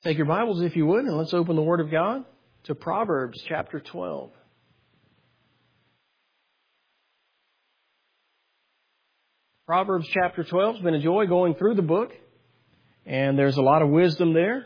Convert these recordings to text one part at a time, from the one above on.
Take your Bibles, if you would, and let's open the Word of God to Proverbs chapter 12. Proverbs chapter 12 has been a joy going through the book, and there's a lot of wisdom there.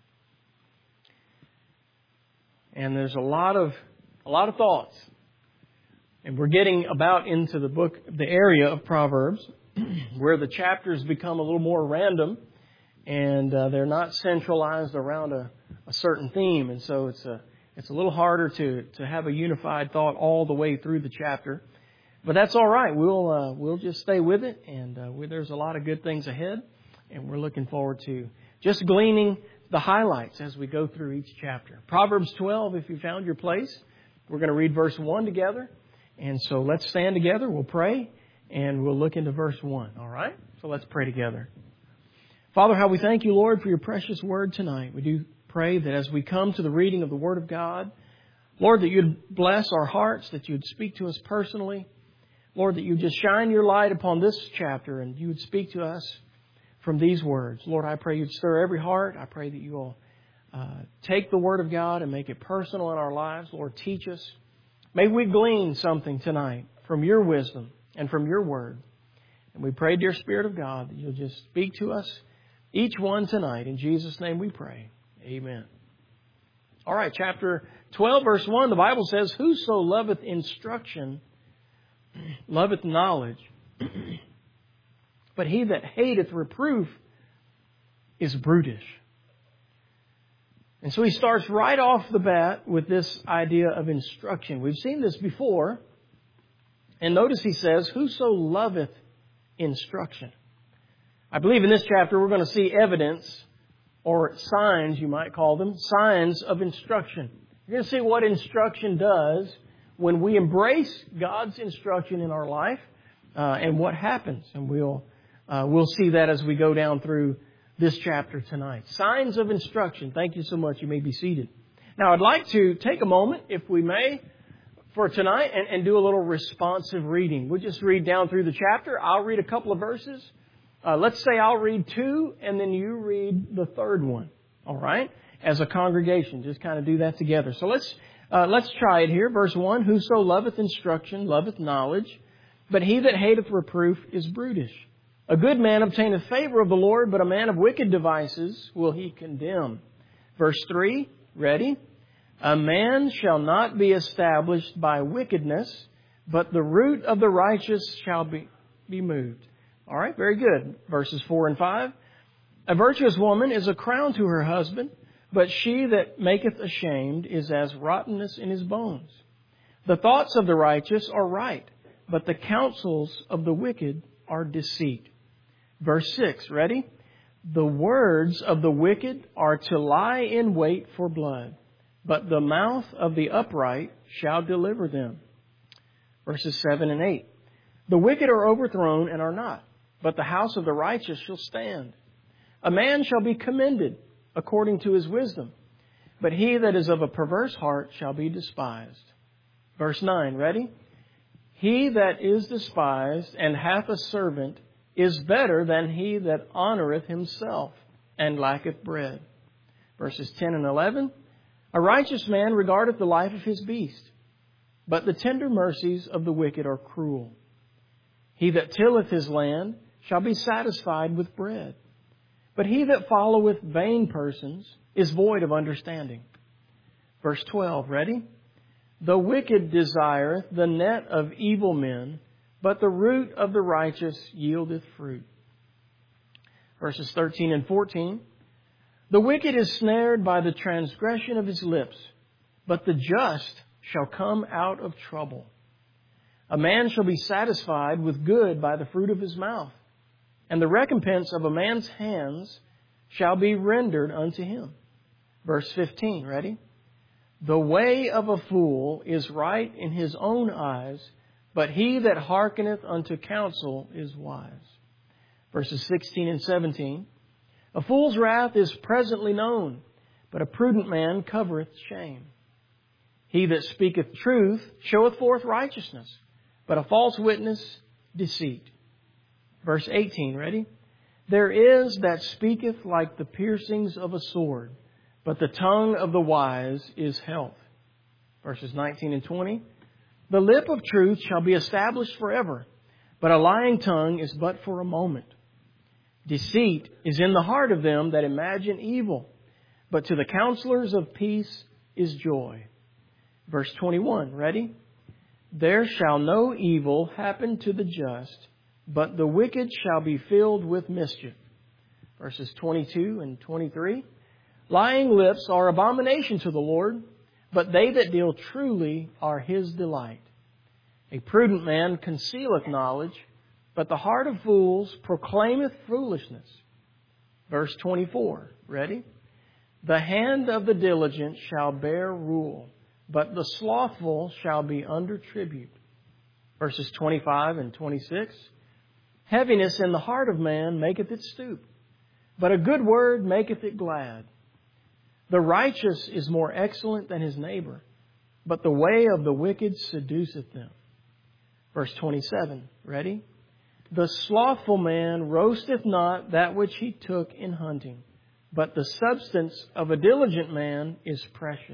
And there's a lot of thoughts. And we're getting about into the book, the area of Proverbs, where the chapters become a little more random. And they're not centralized around a certain theme. And so it's a little harder to have a unified thought all the way through the chapter. But that's all right. We'll just stay with it. And there's a lot of good things ahead. And we're looking forward to just gleaning the highlights as we go through each chapter. Proverbs 12, if you found your place, we're going to read verse 1 together. And so let's stand together. We'll pray. And we'll look into verse 1. All right? So let's pray together. Father, how we thank you, Lord, for your precious word tonight. We do pray that as we come to the reading of the Word of God, Lord, that you'd bless our hearts, that you'd speak to us personally. Lord, that you'd just shine your light upon this chapter and you would speak to us from these words. Lord, I pray you'd stir every heart. I pray that you'll take the Word of God and make it personal in our lives. Lord, teach us. May we glean something tonight from your wisdom and from your Word. And we pray, dear Spirit of God, that you'll just speak to us. Each one tonight. In Jesus' name we pray. Amen. All right, chapter 12, verse 1, the Bible says, "Whoso loveth instruction loveth knowledge, but he that hateth reproof is brutish." And so he starts right off the bat with this idea of instruction. We've seen this before. And notice he says, "Whoso loveth instruction." I believe in this chapter we're going to see evidence, or signs you might call them, signs of instruction. You're going to see what instruction does when we embrace God's instruction in our life and what happens. And we'll see that as we go down through this chapter tonight. Signs of instruction. Thank you so much. You may be seated. Now I'd like to take a moment, if we may, for tonight and do a little responsive reading. We'll just read down through the chapter. I'll read a couple of verses. Let's say I'll read 2 and then you read the third one. All right? As a congregation, just kind of do that together. So let's try it here. Verse 1, "Whoso loveth instruction loveth knowledge, but he that hateth reproof is brutish. A good man obtaineth favor of the Lord, but a man of wicked devices will he condemn." Verse 3, ready? "A man shall not be established by wickedness, but the root of the righteous shall be moved." All right, very good. Verses 4 and 5. "A virtuous woman is a crown to her husband, but she that maketh ashamed is as rottenness in his bones. The thoughts of the righteous are right, but the counsels of the wicked are deceit." Verse 6, ready? "The words of the wicked are to lie in wait for blood, but the mouth of the upright shall deliver them." Verses 7 and 8. "The wicked are overthrown and are not, but the house of the righteous shall stand. A man shall be commended according to his wisdom, but he that is of a perverse heart shall be despised." Verse 9, ready? "He that is despised and hath a servant is better than he that honoureth himself and lacketh bread." Verses 10 and 11, "A righteous man regardeth the life of his beast, but the tender mercies of the wicked are cruel. He that tilleth his land shall be satisfied with bread, but he that followeth vain persons is void of understanding." Verse 12, ready? "The wicked desireth the net of evil men, but the root of the righteous yieldeth fruit." Verses 13 and 14, "The wicked is snared by the transgression of his lips, but the just shall come out of trouble. A man shall be satisfied with good by the fruit of his mouth, and the recompense of a man's hands shall be rendered unto him." Verse 15, ready? "The way of a fool is right in his own eyes, but he that hearkeneth unto counsel is wise." Verses 16 and 17, "A fool's wrath is presently known, but a prudent man covereth shame. He that speaketh truth showeth forth righteousness, but a false witness deceit." Verse 18, ready? "There is that speaketh like the piercings of a sword, but the tongue of the wise is health. Verses 19 and 20. The lip of truth shall be established forever, but a lying tongue is but for a moment. Deceit is in the heart of them that imagine evil, but to the counselors of peace is joy. Verse 21, ready? There shall no evil happen to the just, but the wicked shall be filled with mischief. Verses 22 and 23. Lying lips are abomination to the Lord, but they that deal truly are His delight. A prudent man concealeth knowledge, but the heart of fools proclaimeth foolishness. Verse 24, ready? The hand of the diligent shall bear rule, but the slothful shall be under tribute. Verses 25 and 26. Heaviness in the heart of man maketh it stoop, but a good word maketh it glad. The righteous is more excellent than his neighbor, but the way of the wicked seduceth them. Verse 27, ready? The slothful man roasteth not that which he took in hunting, but the substance of a diligent man is precious.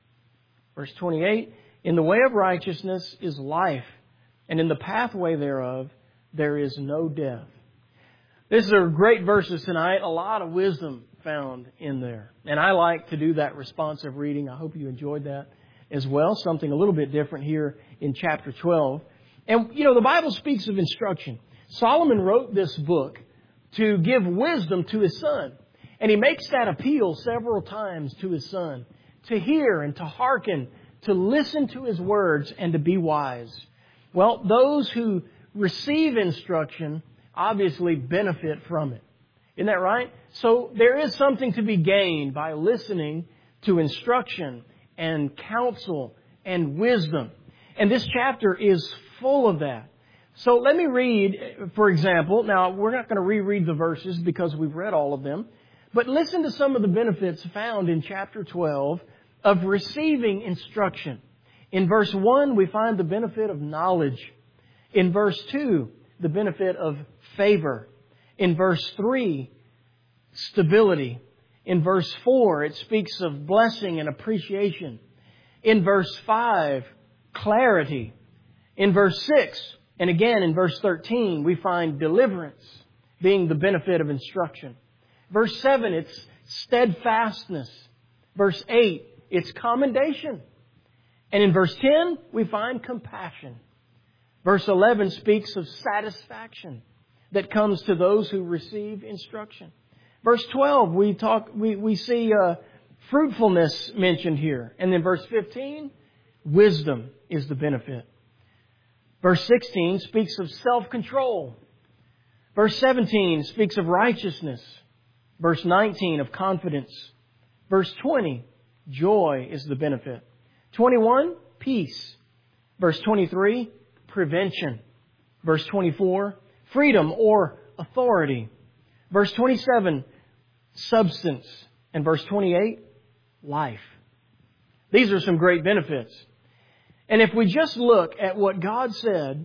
Verse 28, in the way of righteousness is life, and in the pathway thereof there is no death. These are great verses tonight, a lot of wisdom found in there. And I like to do that responsive reading. I hope you enjoyed that as well. Something a little bit different here in chapter 12. And, the Bible speaks of instruction. Solomon wrote this book to give wisdom to his son. And he makes that appeal several times to his son, to hear and to hearken, to listen to his words and to be wise. Well, those who receive instruction obviously benefit from it. Isn't that right? So there is something to be gained by listening to instruction and counsel and wisdom. And this chapter is full of that. So let me read, for example, now we're not going to reread the verses because we've read all of them, but listen to some of the benefits found in chapter 12 of receiving instruction. In verse 1, we find the benefit of knowledge. In verse 2, the benefit of favor. In verse 3, stability. In verse 4, it speaks of blessing and appreciation. In verse 5, clarity. In verse 6, and again in verse 13, we find deliverance being the benefit of instruction. Verse 7, it's steadfastness. Verse 8, it's commendation. And in verse 10, we find compassion. Verse 11 speaks of satisfaction that comes to those who receive instruction. Verse 12, we see fruitfulness mentioned here. And then verse 15, wisdom is the benefit. Verse 16 speaks of self-control. Verse 17 speaks of righteousness. Verse 19 of confidence. Verse 20, joy is the benefit. 21, peace. Verse 23, prevention. Verse 24, freedom or authority. Verse 27, substance. And verse 28, life. These are some great benefits. And if we just look at what God said,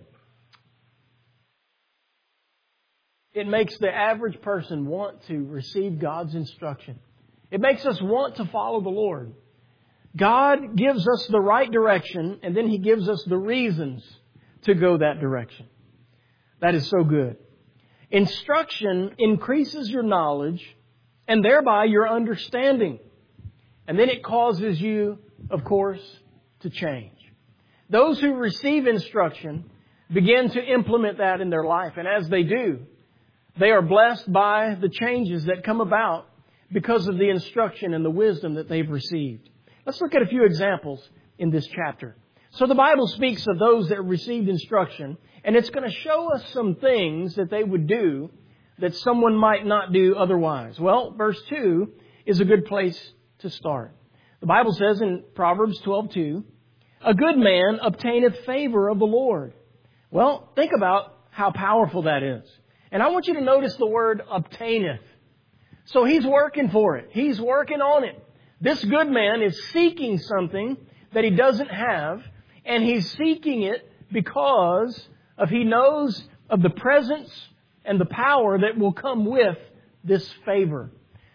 it makes the average person want to receive God's instruction. It makes us want to follow the Lord. God gives us the right direction, and then He gives us the reasons to go that direction. That is so good. Instruction increases your knowledge and thereby your understanding. And then it causes you, of course, to change. Those who receive instruction begin to implement that in their life. And as they do, they are blessed by the changes that come about because of the instruction and the wisdom that they've received. Let's look at a few examples in this chapter. So the Bible speaks of those that received instruction, and it's going to show us some things that they would do that someone might not do otherwise. Well, verse 2 is a good place to start. The Bible says in Proverbs 12:2, a good man obtaineth favor of the Lord. Well, think about how powerful that is. And I want you to notice the word obtaineth. So he's working for it. He's working on it. This good man is seeking something that he doesn't have, and he's seeking it because he knows of the presence and the power that will come with this favor.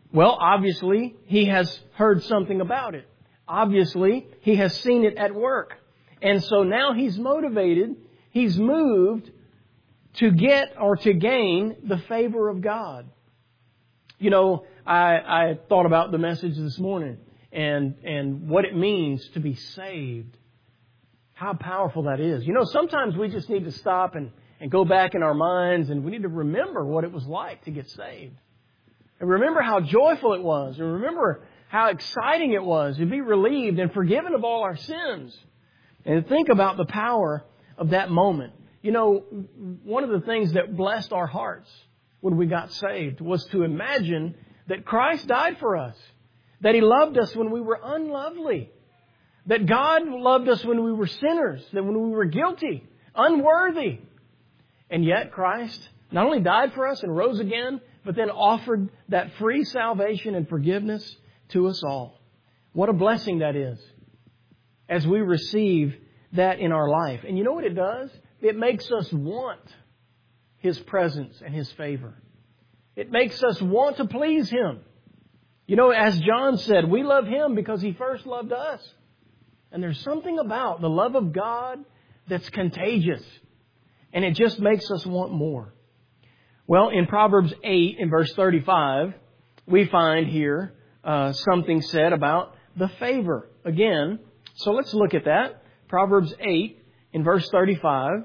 Well, obviously, he has heard something about it. Obviously, he has seen it at work. And so now he's motivated, he's moved to get or to gain the favor of God. You know, I thought about the message this morning and what it means to be saved. How powerful that is. You know, sometimes we just need to stop and go back in our minds, and we need to remember what it was like to get saved. And remember how joyful it was. And remember how exciting it was to be relieved and forgiven of all our sins. And think about the power of that moment. You know, one of the things that blessed our hearts when we got saved was to imagine that Christ died for us. That He loved us when we were unlovely. That God loved us when we were sinners. That when we were guilty, unworthy. And yet Christ not only died for us and rose again, but then offered that free salvation and forgiveness to us all. What a blessing that is as we receive that in our life. And you know what it does? It makes us want His presence and His favor. It makes us want to please Him. You know, as John said, we love Him because He first loved us. And there's something about the love of God that's contagious. And it just makes us want more. Well, in Proverbs 8, in verse 35, we find here something said about the favor again. So let's look at that. Proverbs 8, in verse 35.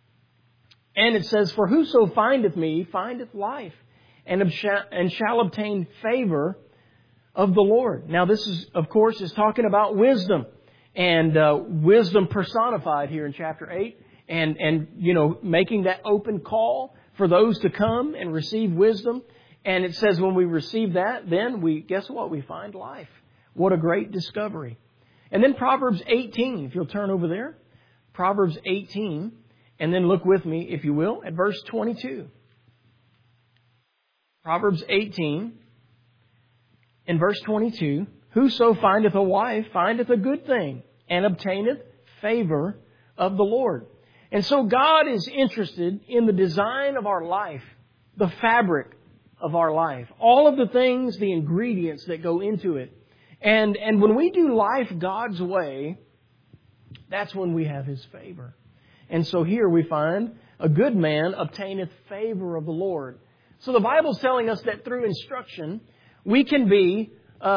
And it says, "For whoso findeth me findeth life, and shall obtain favor of the Lord." Now this is, of course, is talking about wisdom. And wisdom personified here in chapter 8. And you know, making that open call for those to come and receive wisdom. And it says when we receive that, then guess what? We find life. What a great discovery. And then Proverbs 18, if you'll turn over there. Proverbs 18, and then look with me, if you will, at verse 22. Proverbs 18, in verse 22, "Whoso findeth a wife findeth a good thing, and obtaineth favor of the Lord." And so God is interested in the design of our life, the fabric of our life, all of the things, the ingredients that go into it. And when we do life God's way, that's when we have His favor. And so here we find a good man obtaineth favor of the Lord. So the Bible's telling us that through instruction, we can gain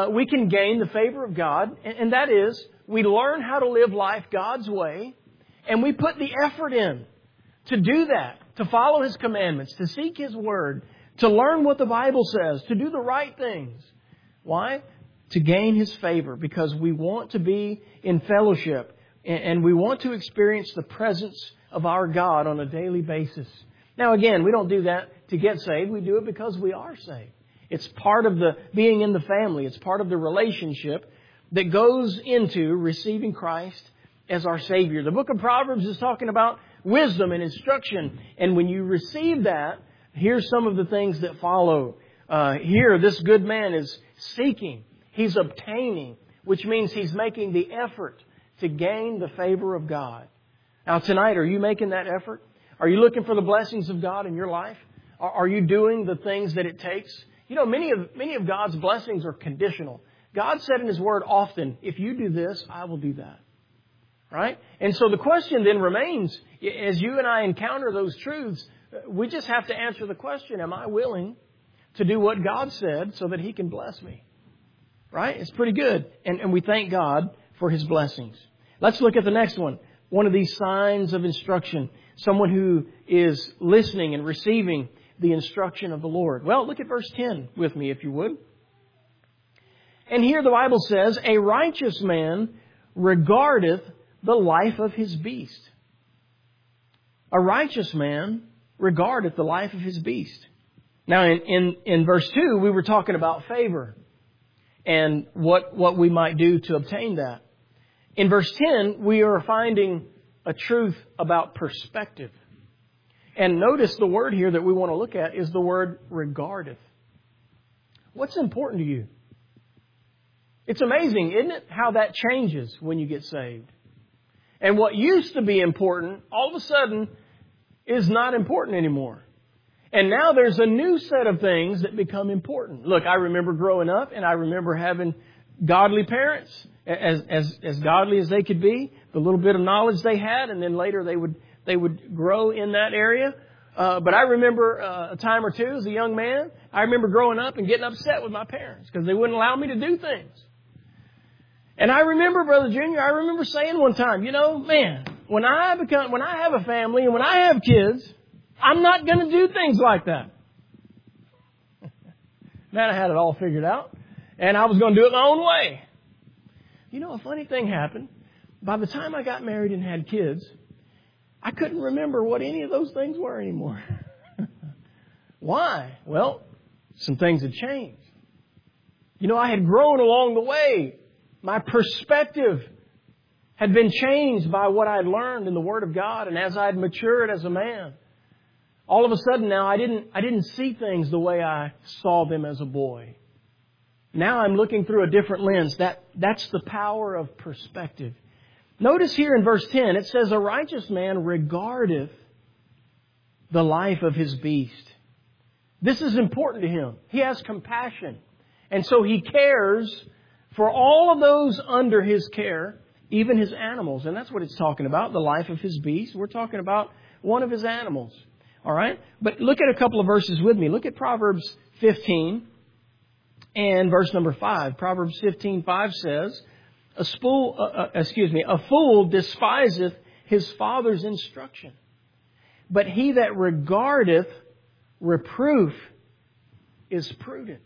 the favor of God. And that is, we learn how to live life God's way. And we put the effort in to do that, to follow His commandments, to seek His Word, to learn what the Bible says, to do the right things. Why? To gain His favor, because we want to be in fellowship and we want to experience the presence of our God on a daily basis. Now again, we don't do that to get saved. We do it because we are saved. It's part of the being in the family. It's part of the relationship that goes into receiving Christ as our Savior. The book of Proverbs is talking about wisdom and instruction. And when you receive that, here's some of the things that follow. Here, this good man is seeking. He's obtaining, which means he's making the effort to gain the favor of God. Now tonight, are you making that effort? Are you looking for the blessings of God in your life? Are you doing the things that it takes? You know, many of God's blessings are conditional. God said in His Word often, if you do this, I will do that. Right? And so the question then remains, as you and I encounter those truths, we just have to answer the question, am I willing to do what God said so that He can bless me? Right? It's pretty good. And we thank God for His blessings. Let's look at the next one. One of these signs of instruction. Someone who is listening and receiving the instruction of the Lord. Well, look at verse 10 with me, if you would. And here the Bible says, "A righteous man regardeth the life of his beast." A righteous man regardeth the life of his beast. Now, in verse 2, we were talking about favor and what we might do to obtain that. In verse 10, we are finding a truth about perspective. And notice the word here that we want to look at is the word regardeth. What's important to you? It's amazing, isn't it, how that changes when you get saved. And what used to be important, all of a sudden, is not important anymore. And now there's a new set of things that become important. Look, I remember growing up and I remember having godly parents, as godly as they could be, the little bit of knowledge they had, and then later they would grow in that area. But I remember a time or two as a young man, I remember growing up and getting upset with my parents because they wouldn't allow me to do things. And I remember, Brother Junior, I remember saying one time, man, when I have a family and when I have kids, I'm not going to do things like that. Man, I had it all figured out. And I was going to do it my own way. A funny thing happened. By the time I got married and had kids, I couldn't remember what any of those things were anymore. Why? Well, some things had changed. I had grown along the way. My perspective had been changed by what I had learned in the Word of God, and as I had matured as a man, all of a sudden now I didn't see things the way I saw them as a boy. Now I'm looking through a different lens. That's the power of perspective. Notice here in verse 10, it says, "A righteous man regardeth the life of his beast." This is important to him. He has compassion. And so he cares for all of those under his care, even his animals. And that's what it's talking about, the life of his beast. We're talking about one of his animals. All right? But look at a couple of verses with me. Look at Proverbs 15 and verse number 5. Proverbs 15:5 says, "A fool despiseth his father's instruction, but he that regardeth reproof is prudent."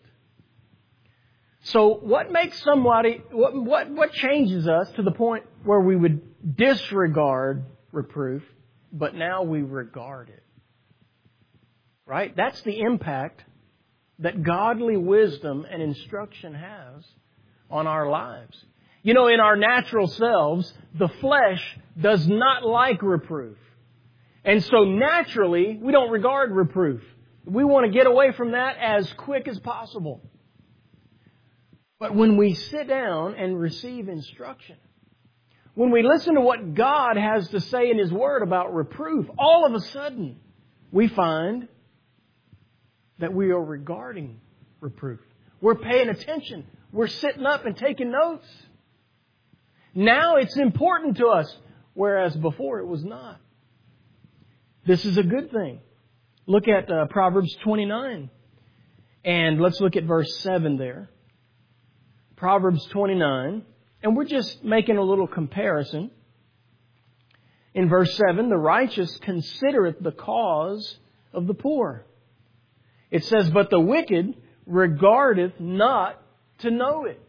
So what makes somebody, what changes us to the point where we would disregard reproof, but now we regard it? Right? That's the impact that godly wisdom and instruction has on our lives. In our natural selves, the flesh does not like reproof. And so naturally, we don't regard reproof. We want to get away from that as quick as possible. But when we sit down and receive instruction, when we listen to what God has to say in His Word about reproof, all of a sudden we find that we are regarding reproof. We're paying attention. We're sitting up and taking notes. Now it's important to us, whereas before it was not. This is a good thing. Look at Proverbs 29. And let's look at verse 7 there. Proverbs 29. And we're just making a little comparison. In verse 7, "The righteous considereth the cause of the poor." It says, "But the wicked regardeth not to know it."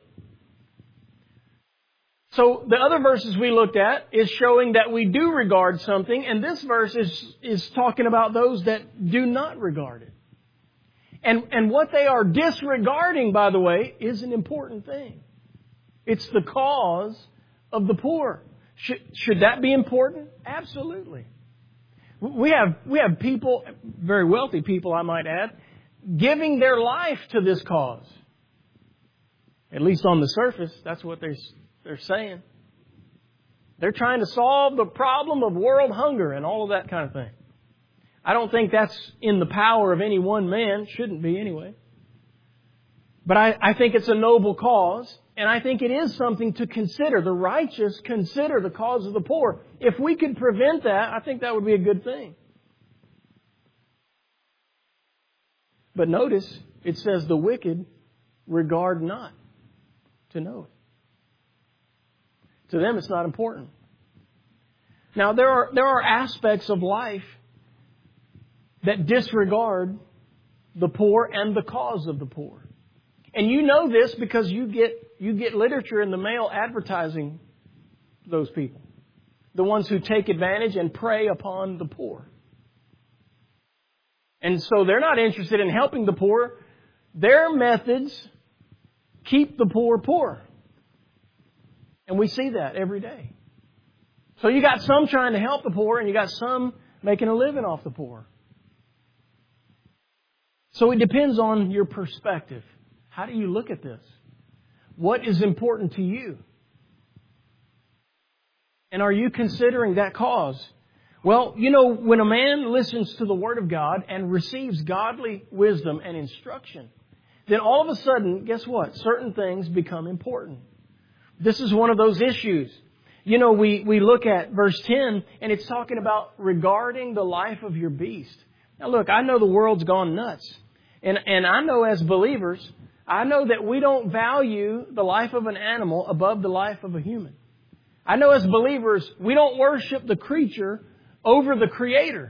So the other verses we looked at is showing that we do regard something, and this verse is talking about those that do not regard it. And what they are disregarding, by the way, is an important thing. It's the cause of the poor. Should that be important? Absolutely. We have people, very wealthy people, I might add, giving their life to this cause. At least on the surface, that's what they're saying. They're trying to solve the problem of world hunger and all of that kind of thing. I don't think that's in the power of any one man. Shouldn't be anyway. But I think it's a noble cause, and I think it is something to consider. The righteous consider the cause of the poor. If we could prevent that, I think that would be a good thing. But notice, it says the wicked regard not to know it. To them, it's not important. Now, there are aspects of life that disregard the poor and the cause of the poor. And you know this because you get literature in the mail advertising those people. The ones who take advantage and prey upon the poor. And so they're not interested in helping the poor. Their methods keep the poor poor. And we see that every day. So you got some trying to help the poor, and you got some making a living off the poor. So it depends on your perspective. How do you look at this? What is important to you? And are you considering that cause? Well, when a man listens to the Word of God and receives godly wisdom and instruction, then all of a sudden, guess what? Certain things become important. This is one of those issues. We look at verse 10, and it's talking about regarding the life of your beast. Now look, I know the world's gone nuts. And I know as believers, I know that we don't value the life of an animal above the life of a human. I know as believers, we don't worship the creature over the Creator.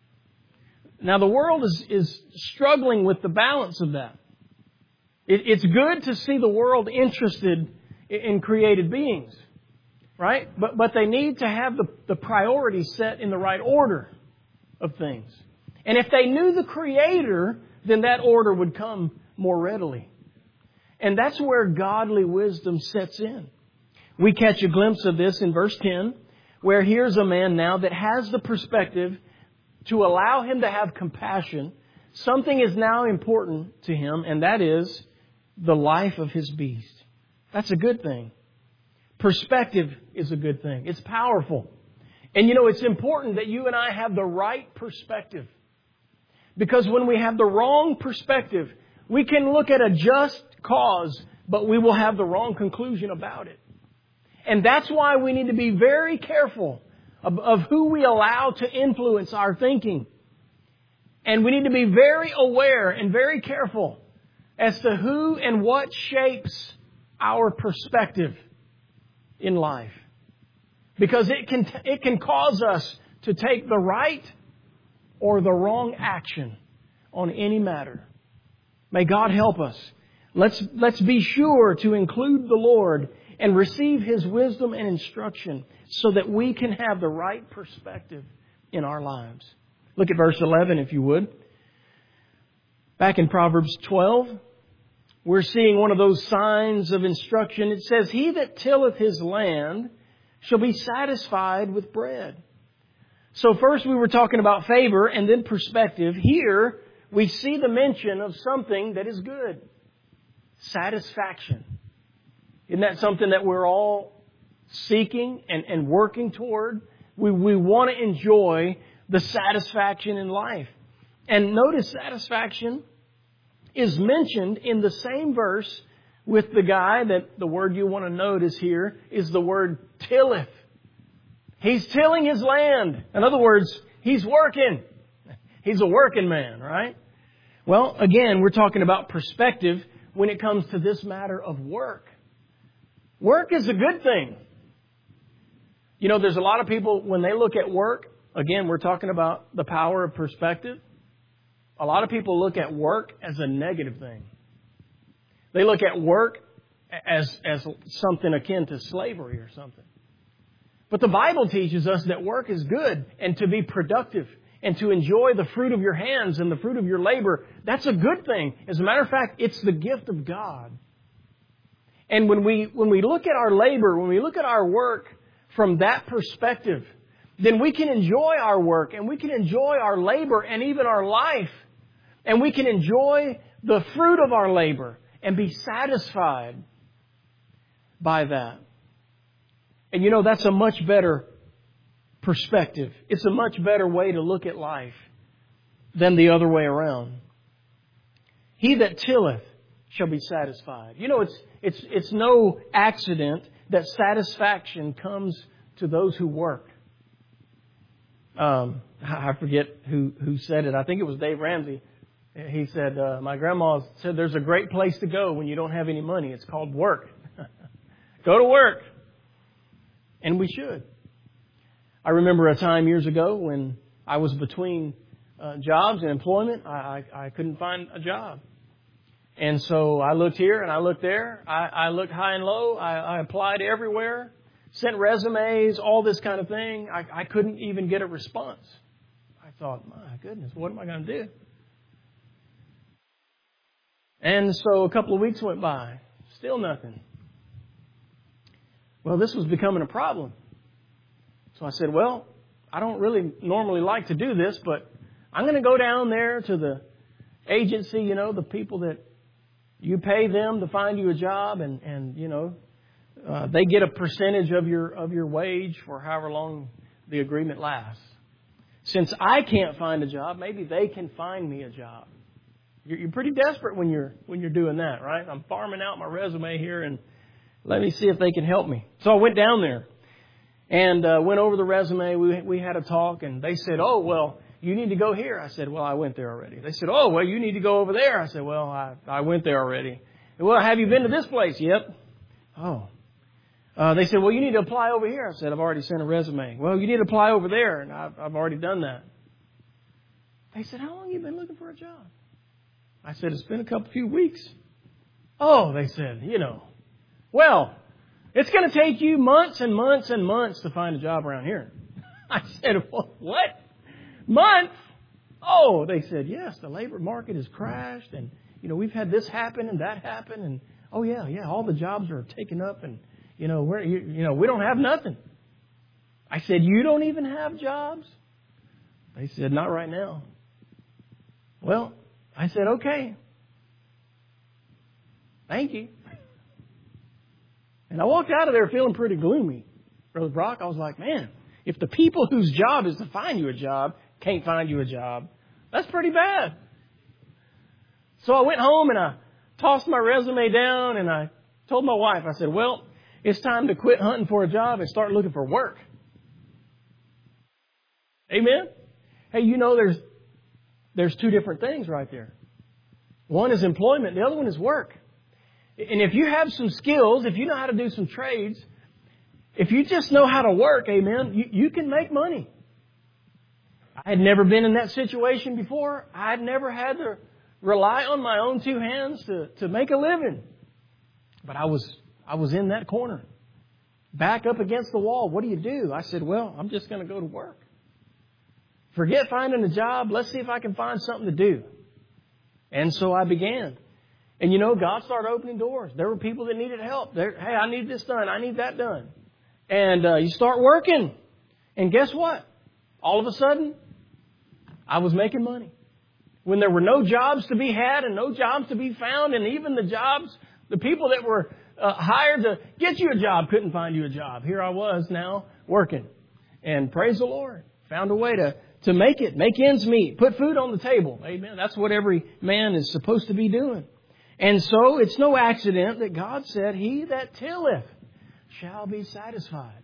Now the world is struggling with the balance of that. It's good to see the world interested in created beings, right? But they need to have the priorities set in the right order of things. And if they knew the Creator, then that order would come more readily. And that's where godly wisdom sets in. We catch a glimpse of this in verse 10, where here's a man now that has the perspective to allow him to have compassion. Something is now important to him, and that is the life of his beast. That's a good thing. Perspective is a good thing. It's powerful. And it's important that you and I have the right perspective. Because when we have the wrong perspective, we can look at a just cause, but we will have the wrong conclusion about it. And that's why we need to be very careful of who we allow to influence our thinking. And we need to be very aware and very careful as to who and what shapes our perspective in life. Because it can cause us to take the right or the wrong action on any matter. May God help us. Let's be sure to include the Lord and receive His wisdom and instruction so that we can have the right perspective in our lives. Look at verse 11, if you would. Back in Proverbs 12, we're seeing one of those signs of instruction. It says, "He that tilleth his land shall be satisfied with bread." So first we were talking about favor and then perspective. Here we see the mention of something that is good. Satisfaction. Isn't that something that we're all seeking and working toward? We want to enjoy the satisfaction in life. And notice satisfaction is mentioned in the same verse with the guy that the word you want to notice here is the word tilleth. He's tilling his land. In other words, he's working. He's a working man, right? Well, again, we're talking about perspective when it comes to this matter of work. Work is a good thing. There's a lot of people, when they look at work, again, we're talking about the power of perspective. A lot of people look at work as a negative thing. They look at work as something akin to slavery or something. But the Bible teaches us that work is good and to be productive and to enjoy the fruit of your hands and the fruit of your labor. That's a good thing. As a matter of fact, it's the gift of God. And when we look at our labor, when we look at our work from that perspective, then we can enjoy our work and we can enjoy our labor and even our life. And we can enjoy the fruit of our labor and be satisfied by that. And that's a much better perspective. It's a much better way to look at life than the other way around. He that tilleth shall be satisfied. It's no accident that satisfaction comes to those who work. I forget who said it. I think it was Dave Ramsey. He said, my grandma said there's a great place to go when you don't have any money. It's called work. Go to work. And we should. I remember a time years ago when I was between jobs and employment. I couldn't find a job. And so I looked here and I looked there. I looked high and low. I applied everywhere, sent resumes, all this kind of thing. I couldn't even get a response. I thought, my goodness, what am I going to do? And so a couple of weeks went by. Still nothing. Well, this was becoming a problem. So I said, well, I don't really normally like to do this, but I'm going to go down there to the agency, the people that you pay them to find you a job and they get a percentage of your wage for however long the agreement lasts. since I can't find a job, maybe they can find me a job. You're pretty desperate when you're doing that, right? I'm farming out my resume here, and let me see if they can help me. So I went down there and went over the resume. We had a talk, and they said, "Oh, well, you need to go here." I said, "Well, I went there already." They said, "Oh, well, you need to go over there." I said, "Well, I went there already." "Well, have you been to this place?" "Yep." "Oh." They said, "Well, you need to apply over here." I said, "I've already sent a resume." "Well, you need to apply over there," and I've already done that. They said, "How long have you been looking for a job?" I said, "It's been a few weeks." "Oh," they said, "well, it's going to take you months and months and months to find a job around here." I said, "Well, what? Months?" "Oh," they said, "Yes, the labor market has crashed, and, we've had this happen and that happen, and, oh, yeah, all the jobs are taken up, and, we don't have nothing." I said, "You don't even have jobs?" They said, "Not right now." Well, I said, "Okay. Thank you." And I walked out of there feeling pretty gloomy. Brother Brock, I was like, man, if the people whose job is to find you a job can't find you a job, that's pretty bad. So I went home and I tossed my resume down and I told my wife, I said, "Well, it's time to quit hunting for a job and start looking for work." Amen? Hey, there's two different things right there. One is employment. The other one is work. And if you have some skills, if you know how to do some trades, if you just know how to work, amen, you can make money. I had never been in that situation before. I had never had to rely on my own two hands to make a living. But I was in that corner, back up against the wall. What do? I said, "Well, I'm just going to go to work. Forget finding a job. Let's see if I can find something to do." And so I began. And God started opening doors. There were people that needed help. Hey, I need this done. I need that done. And you start working. And guess what? All of a sudden, I was making money. When there were no jobs to be had and no jobs to be found, and even the people that were hired to get you a job couldn't find you a job. Here I was now working. And praise the Lord. Found a way to make ends meet, put food on the table. Amen. That's what every man is supposed to be doing. And so it's no accident that God said, "He that tilleth shall be satisfied."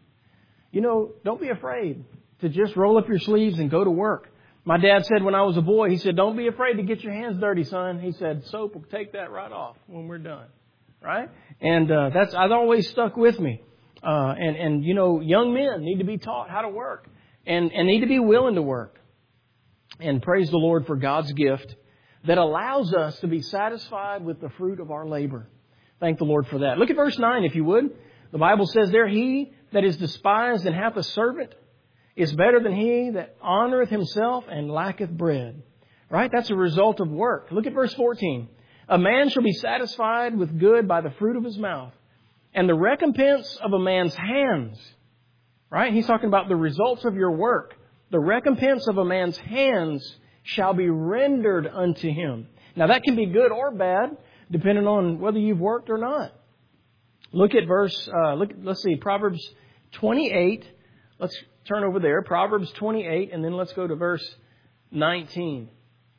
Don't be afraid to just roll up your sleeves and go to work. My dad said when I was a boy, he said, "Don't be afraid to get your hands dirty, son." He said, "Soap will take that right off when we're done." Right? And that's always stuck with me. And young men need to be taught how to work and need to be willing to work. And praise the Lord for God's gift that allows us to be satisfied with the fruit of our labor. Thank the Lord for that. Look at verse 9, if you would. The Bible says there, "He that is despised and hath a servant is better than he that honoreth himself and lacketh bread." Right? That's a result of work. Look at verse 14. "A man shall be satisfied with good by the fruit of his mouth, and the recompense of a man's hands." Right? He's talking about the results of your work. "The recompense of a man's hands shall be rendered unto him." Now that can be good or bad, depending on whether you've worked or not. Look at let's see, Proverbs 28. Let's turn over there. Proverbs 28, and then let's go to verse 19.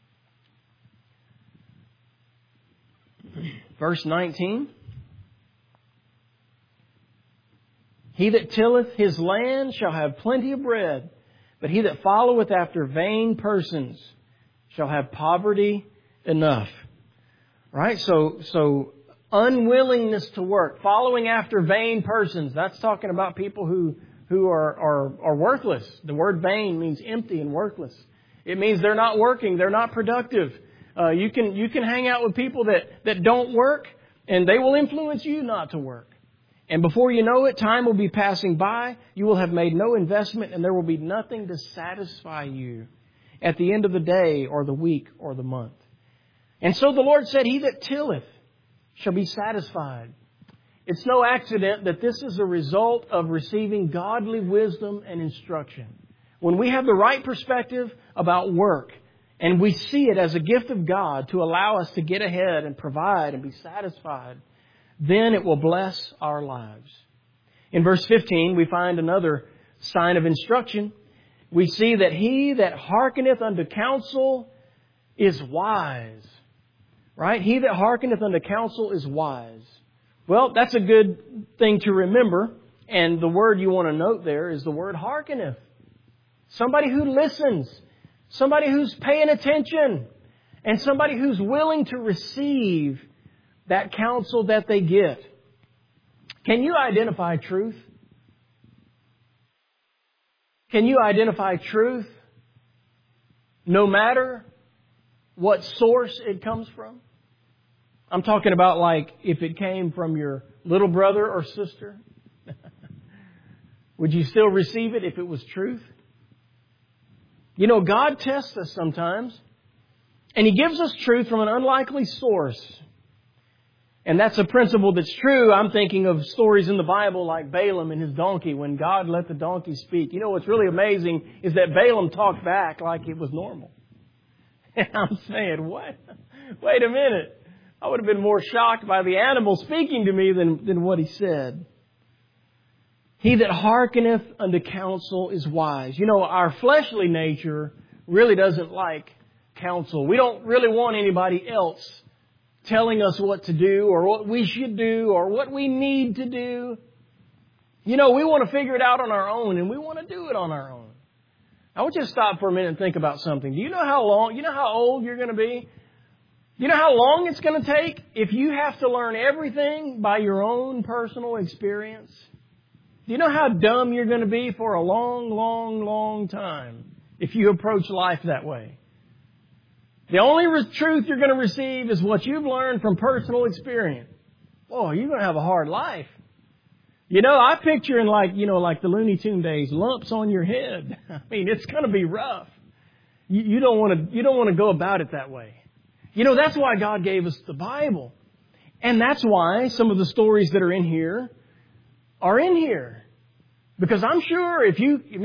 Verse 19. "He that tilleth his land shall have plenty of bread, but he that followeth after vain persons shall have poverty enough." Right? So unwillingness to work, following after vain persons. That's talking about people who are worthless. The word vain means empty and worthless. It means they're not working. They're not productive. You can hang out with people that don't work, and they will influence you not to work. And before you know it, time will be passing by. You will have made no investment, and there will be nothing to satisfy you at the end of the day or the week or the month. And so the Lord said, "He that tilleth shall be satisfied." It's no accident that this is a result of receiving godly wisdom and instruction. When we have the right perspective about work, and we see it as a gift of God to allow us to get ahead and provide and be satisfied, then it will bless our lives. In verse 15, we find another sign of instruction. we see that he that hearkeneth unto counsel is wise. Right? He that hearkeneth unto counsel is wise. Well, that's a good thing to remember. And the word you want to note there is the word hearkeneth. Somebody who listens. Somebody who's paying attention. And somebody who's willing to receive that counsel that they get. Can you identify truth? Can you identify truth no matter what source it comes from? I'm talking about like if it came from your little brother or sister. Would you still receive it if it was truth? You know, God tests us sometimes. And He gives us truth from an unlikely source. And that's a principle that's true. I'm thinking of stories in the Bible like Balaam and his donkey when God let the donkey speak. You know what's really amazing is that Balaam talked back like it was normal. And I'm saying, what? Wait a minute. I would have been more shocked by the animal speaking to me than what he said. He that hearkeneth unto counsel is wise. You know, our fleshly nature really doesn't like counsel. We don't really want anybody else telling us what to do or what we should do or what we need to do. You know, we want to figure it out on our own and we want to do it on our own. I want you to stop for a minute and think about something. Do you know how old you're going to be? Do you know how long it's going to take if you have to learn everything by your own personal experience? Do you know how dumb you're going to be for a long, long, long time if you approach life that way? The only truth you're going to receive is what you've learned from personal experience. Boy, you're going to have a hard life. You know, I picture in like the Looney Tune days, lumps on your head. I mean, it's going to be rough. You don't want to go about it that way. You know, that's why God gave us the Bible. And that's why some of the stories that are in here are in here. Because I'm sure if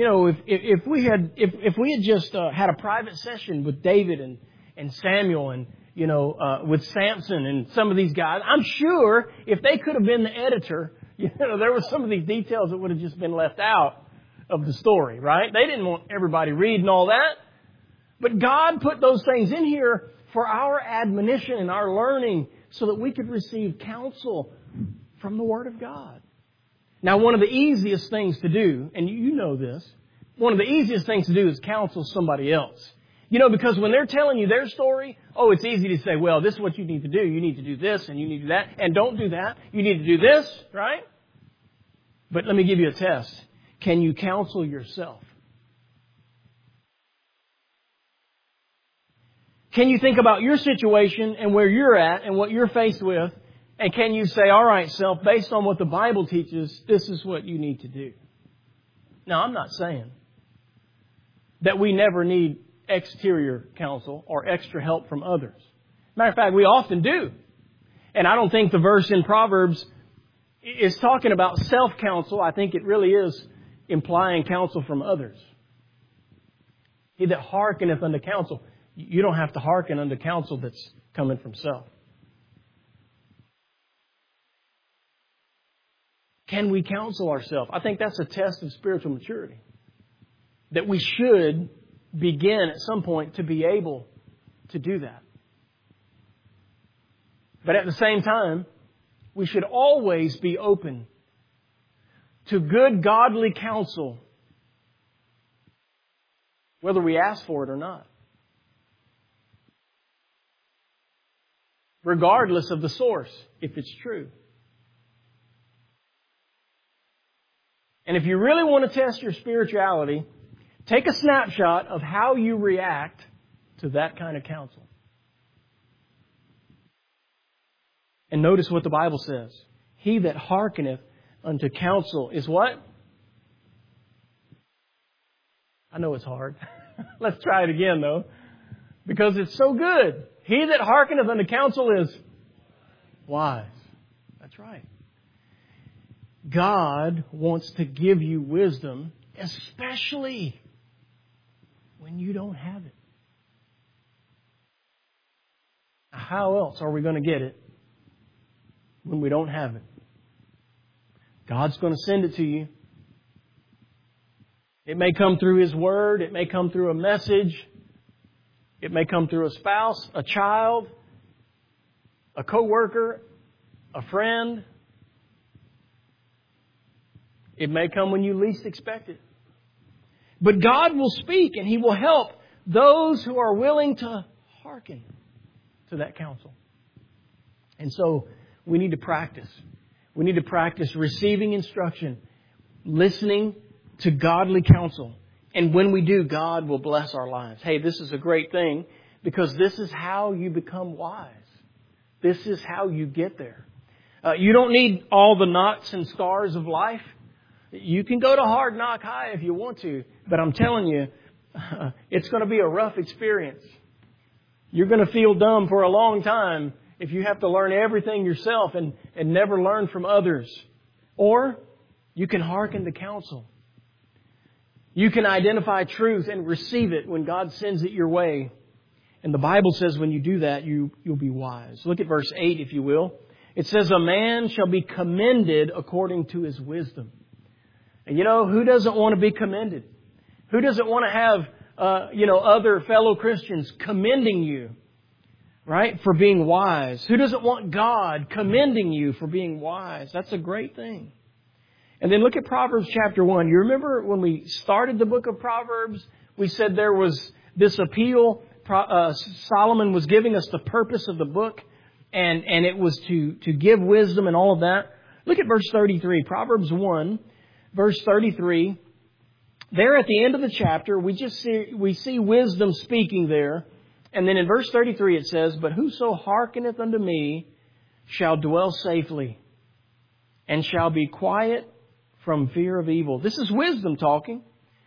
we had just had a private session with David and Samuel and, with Samson and some of these guys, I'm sure if they could have been the editor, there were some of these details that would have just been left out of the story, right? They didn't want everybody reading all that. But God put those things in here for our admonition and our learning so that we could receive counsel from the Word of God. Now, one of the easiest things to do, and you know this, one of the easiest things to do is counsel somebody else. Because when they're telling you their story, it's easy to say, well, this is what you need to do. You need to do this and you need to do that. And don't do that. You need to do this, right? But let me give you a test. Can you counsel yourself? Can you think about your situation and where you're at and what you're faced with? And can you say, all right, self, based on what the Bible teaches, this is what you need to do? Now, I'm not saying that we never need exterior counsel or extra help from others. Matter of fact, we often do. And I don't think the verse in Proverbs is talking about self-counsel. I think it really is implying counsel from others. He that hearkeneth unto counsel. You don't have to hearken unto counsel that's coming from self. Can we counsel ourselves? I think that's a test of spiritual maturity. That we should begin at some point to be able to do that. But at the same time, we should always be open to good, godly counsel, whether we ask for it or not. Regardless of the source, if it's true. And if you really want to test your spirituality, take a snapshot of how you react to that kind of counsel. And notice what the Bible says. He that hearkeneth unto counsel is what? I know it's hard. Let's try it again, though. Because it's so good. He that hearkeneth unto counsel is wise. That's right. God wants to give you wisdom, especially when you don't have it. How else are we going to get it when we don't have it? God's going to send it to you. It may come through His Word. It may come through a message. It may come through a spouse, a child, a coworker, a friend. It may come when you least expect it. But God will speak and He will help those who are willing to hearken to that counsel. And so we need to practice. We need to practice receiving instruction, listening to godly counsel. And when we do, God will bless our lives. Hey, this is a great thing because this is how you become wise. This is how you get there. You don't need all the knots and scars of life. You can go to Hard Knock High if you want to, but I'm telling you, it's going to be a rough experience. You're going to feel dumb for a long time if you have to learn everything yourself and never learn from others. Or you can hearken to counsel. You can identify truth and receive it when God sends it your way. And the Bible says when you do that, you'll be wise. Look at verse 8, if you will. It says, a man shall be commended according to his wisdom. And you know, who doesn't want to be commended? Who doesn't want to have, other fellow Christians commending you, right, for being wise? Who doesn't want God commending you for being wise? That's a great thing. And then look at Proverbs chapter 1. You remember when we started the book of Proverbs, we said there was this appeal. Solomon was giving us the purpose of the book, and it was to give wisdom and all of that. Look at verse 33, Proverbs 1. Verse 33, there at the end of the chapter, we see wisdom speaking there. And then in verse 33 it says, but whoso hearkeneth unto me shall dwell safely and shall be quiet from fear of evil. This is wisdom talking.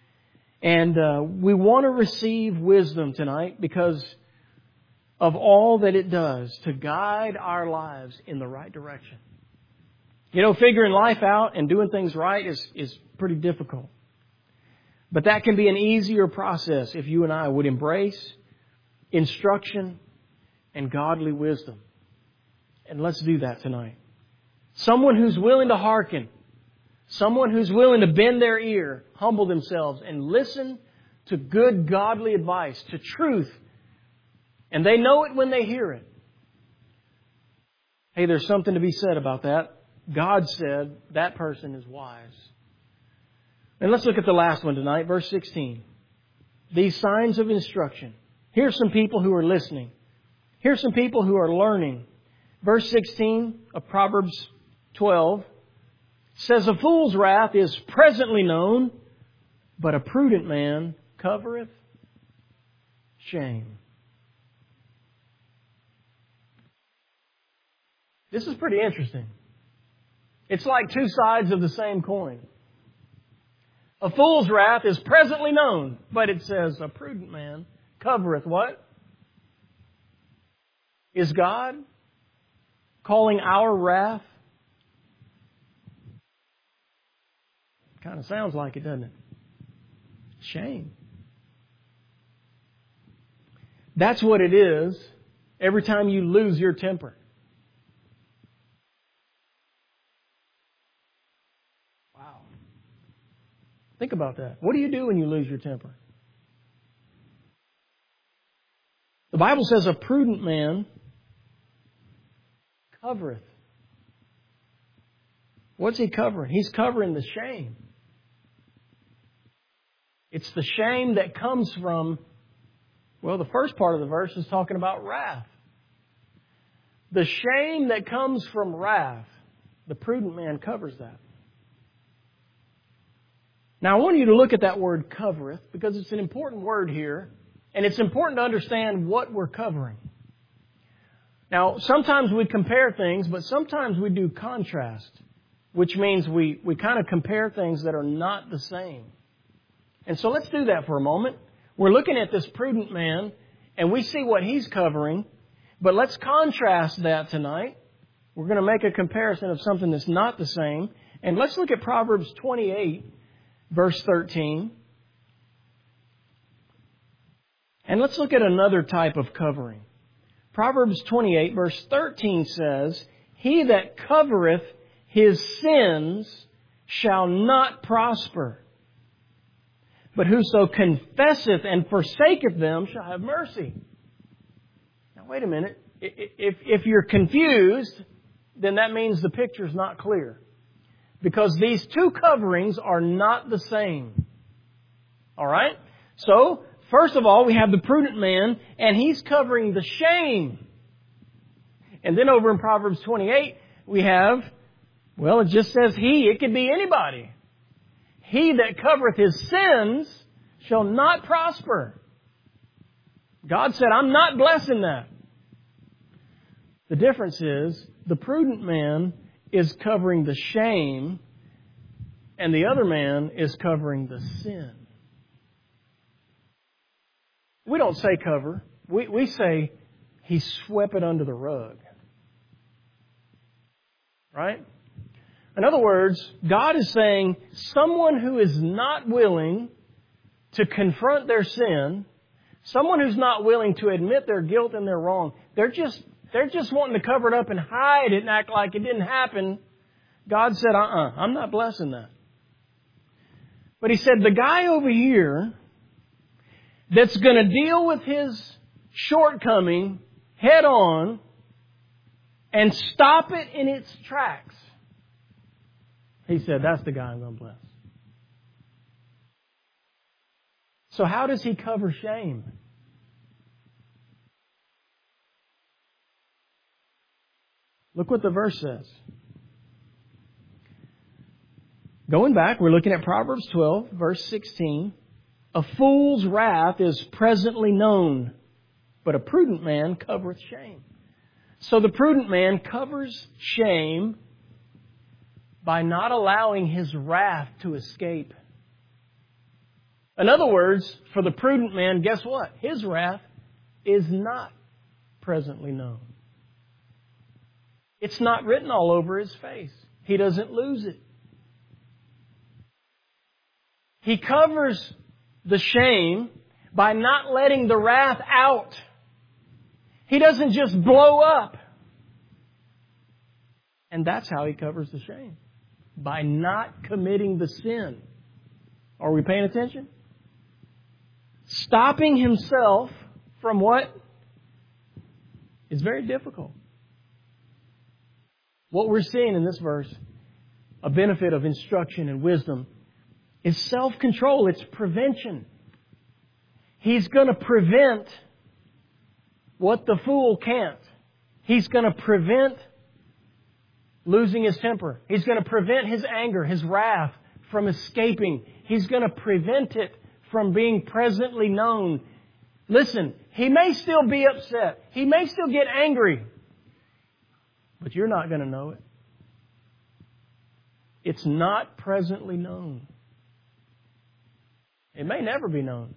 And we want to receive wisdom tonight because of all that it does to guide our lives in the right direction. You know, figuring life out and doing things right is pretty difficult. But that can be an easier process if you and I would embrace instruction and godly wisdom. And let's do that tonight. Someone who's willing to hearken. Someone who's willing to bend their ear, humble themselves, and listen to good godly advice, to truth. And they know it when they hear it. Hey, there's something to be said about that. God said that person is wise. And let's look at the last one tonight, verse 16. These signs of instruction. Here's some people who are listening. Here's some people who are learning. Verse 16 of Proverbs 12 says, a fool's wrath is presently known, but a prudent man covereth shame. This is pretty interesting. It's like two sides of the same coin. A fool's wrath is presently known, but it says a prudent man covereth what? Is God calling our wrath? Kind of sounds like it, doesn't it? Shame. That's what it is every time you lose your temper. Think about that. What do you do when you lose your temper? The Bible says a prudent man covereth. What's he covering? He's covering the shame. It's the shame that comes from, well, the first part of the verse is talking about wrath. The shame that comes from wrath, the prudent man covers that. Now, I want you to look at that word covereth because it's an important word here. And it's important to understand what we're covering. Now, sometimes we compare things, but sometimes we do contrast, which means we kind of compare things that are not the same. And so let's do that for a moment. We're looking at this prudent man, and we see what he's covering. But let's contrast that tonight. We're going to make a comparison of something that's not the same. And let's look at Proverbs 28. Verse 13. And let's look at another type of covering. Proverbs 28 verse 13 says, he that covereth his sins shall not prosper, But whoso confesseth and forsaketh them shall have mercy. Now wait a minute. If you're confused, then that means the picture's not clear. Because these two coverings are not the same. Alright? So, first of all, we have the prudent man, and he's covering the shame. And then over in Proverbs 28, we have, well, it just says he. It could be anybody. He that covereth his sins shall not prosper. God said, I'm not blessing that. The difference is, the prudent man is covering the shame, and the other man is covering the sin. We don't say cover. We say he swept it under the rug. Right? In other words, God is saying someone who is not willing to confront their sin, someone who's not willing to admit their guilt and their wrong, they're just wanting to cover it up and hide it and act like it didn't happen. God said, I'm not blessing that. But He said, the guy over here that's going to deal with his shortcoming head on and stop it in its tracks, He said, that's the guy I'm going to bless. So how does He cover shame? Look what the verse says. Going back, we're looking at Proverbs 12, verse 16. A fool's wrath is presently known, but a prudent man covereth shame. So the prudent man covers shame by not allowing his wrath to escape. In other words, for the prudent man, guess what? His wrath is not presently known. It's not written all over his face. He doesn't lose it. He covers the shame by not letting the wrath out. He doesn't just blow up. And that's how he covers the shame. By not committing the sin. Are we paying attention? Stopping himself from what is very difficult. What we're seeing in this verse, a benefit of instruction and wisdom, is self-control. It's prevention. He's going to prevent what the fool can't. He's going to prevent losing his temper. He's going to prevent his anger, his wrath from escaping. He's going to prevent it from being presently known. Listen, he may still be upset. He may still get angry. But you're not going to know it. It's not presently known. It may never be known.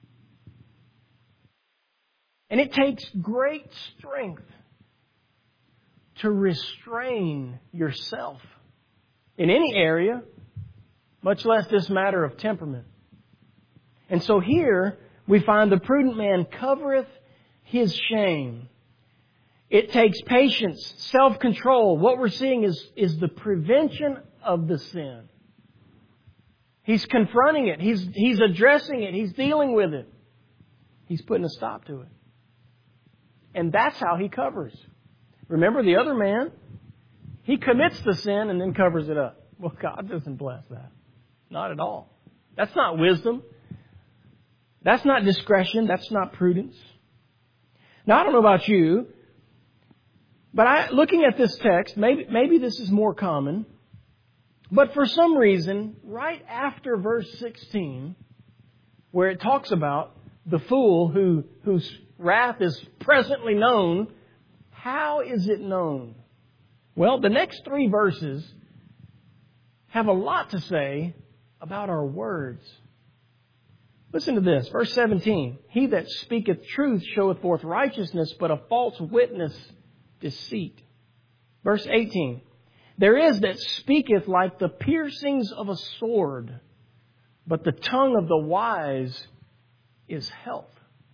And it takes great strength to restrain yourself in any area, much less this matter of temperament. And so here we find the prudent man covereth his shame. It takes patience, self-control. What we're seeing is the prevention of the sin. He's confronting it. He's addressing it. He's dealing with it. He's putting a stop to it. And that's how he covers. Remember the other man? He commits the sin and then covers it up. Well, God doesn't bless that. Not at all. That's not wisdom. That's not discretion. That's not prudence. Now, I don't know about you, but looking at this text, maybe this is more common. But for some reason, right after verse 16, where it talks about the fool whose wrath is presently known, how is it known? Well, the next three verses have a lot to say about our words. Listen to this. Verse 17. He that speaketh truth showeth forth righteousness, but a false witness deceit. Verse 18. There is that speaketh like the piercings of a sword, but the tongue of the wise is health.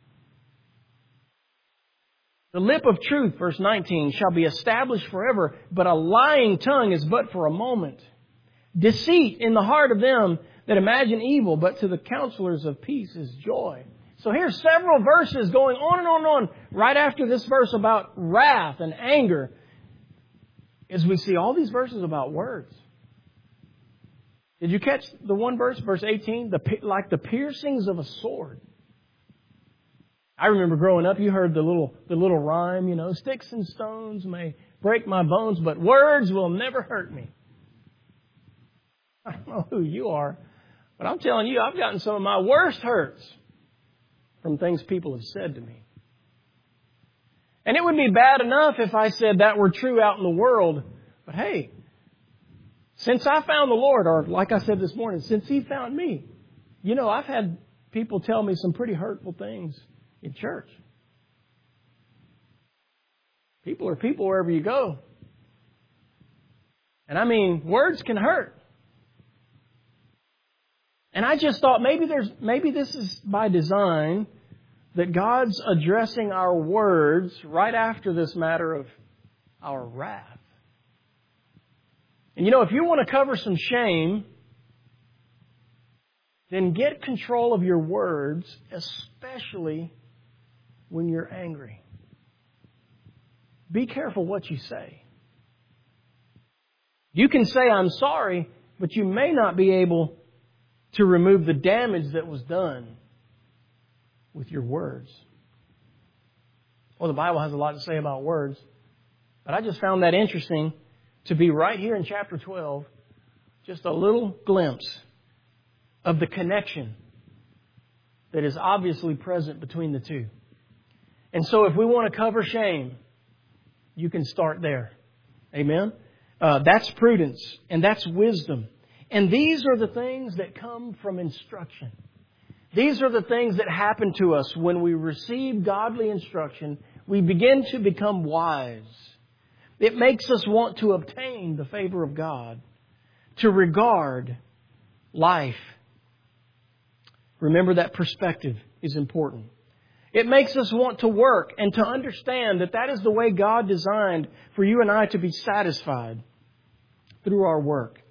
The lip of truth, verse 19, shall be established forever, but a lying tongue is but for a moment. Deceit in the heart of them that imagine evil, but to the counselors of peace is joy. So here's several verses going on and on and on right after this verse about wrath and anger, as we see all these verses about words. Did you catch the one verse, verse 18? Like the piercings of a sword. I remember growing up, you heard the little rhyme, you know, sticks and stones may break my bones, but words will never hurt me. I don't know who you are, but I'm telling you, I've gotten some of my worst hurts from things people have said to me. And it would be bad enough if I said that were true out in the world, but hey, since I found the Lord, or like I said this morning, since He found me, you know, I've had people tell me some pretty hurtful things in church. People are people wherever you go. And I mean, words can hurt. And I just thought maybe this is by design, that God's addressing our words right after this matter of our wrath. And you know, if you want to cover some shame, then get control of your words, especially when you're angry. Be careful what you say. You can say, I'm sorry, but you may not be able to remove the damage that was done with your words. Well, the Bible has a lot to say about words, but I just found that interesting to be right here in chapter 12, just a little glimpse of the connection that is obviously present between the two. And so if we want to cover shame, you can start there. Amen? That's prudence and that's wisdom. And these are the things that come from instruction. These are the things that happen to us when we receive godly instruction. We begin to become wise. It makes us want to obtain the favor of God, to regard life. Remember that perspective is important. It makes us want to work and to understand that that is the way God designed for you and I to be satisfied through our work.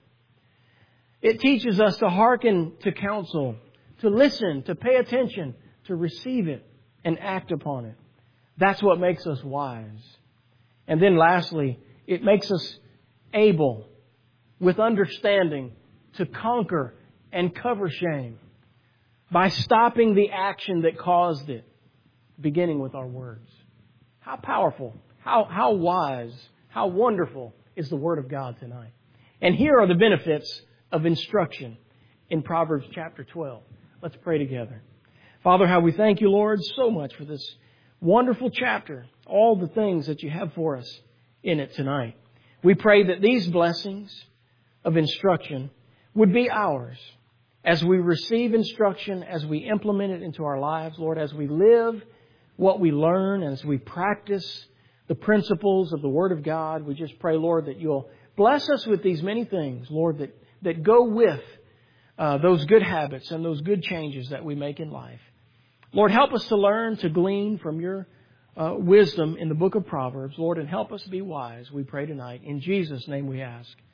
It teaches us to hearken to counsel, to listen, to pay attention, to receive it and act upon it. That's what makes us wise. And then lastly, it makes us able, with understanding, to conquer and cover shame by stopping the action that caused it, beginning with our words. How powerful, how wise, how wonderful is the Word of God tonight. And here are the benefits of instruction in Proverbs chapter 12. Let's pray together. Father, how we thank you, Lord, so much for this wonderful chapter, all the things that you have for us in it tonight. We pray that these blessings of instruction would be ours as we receive instruction, as we implement it into our lives, Lord, as we live what we learn, as we practice the principles of the Word of God. We just pray, Lord, that you'll bless us with these many things, Lord, that go with those good habits and those good changes that we make in life. Lord, help us to learn to glean from your wisdom in the book of Proverbs, Lord, and help us be wise, we pray tonight. In Jesus' name we ask.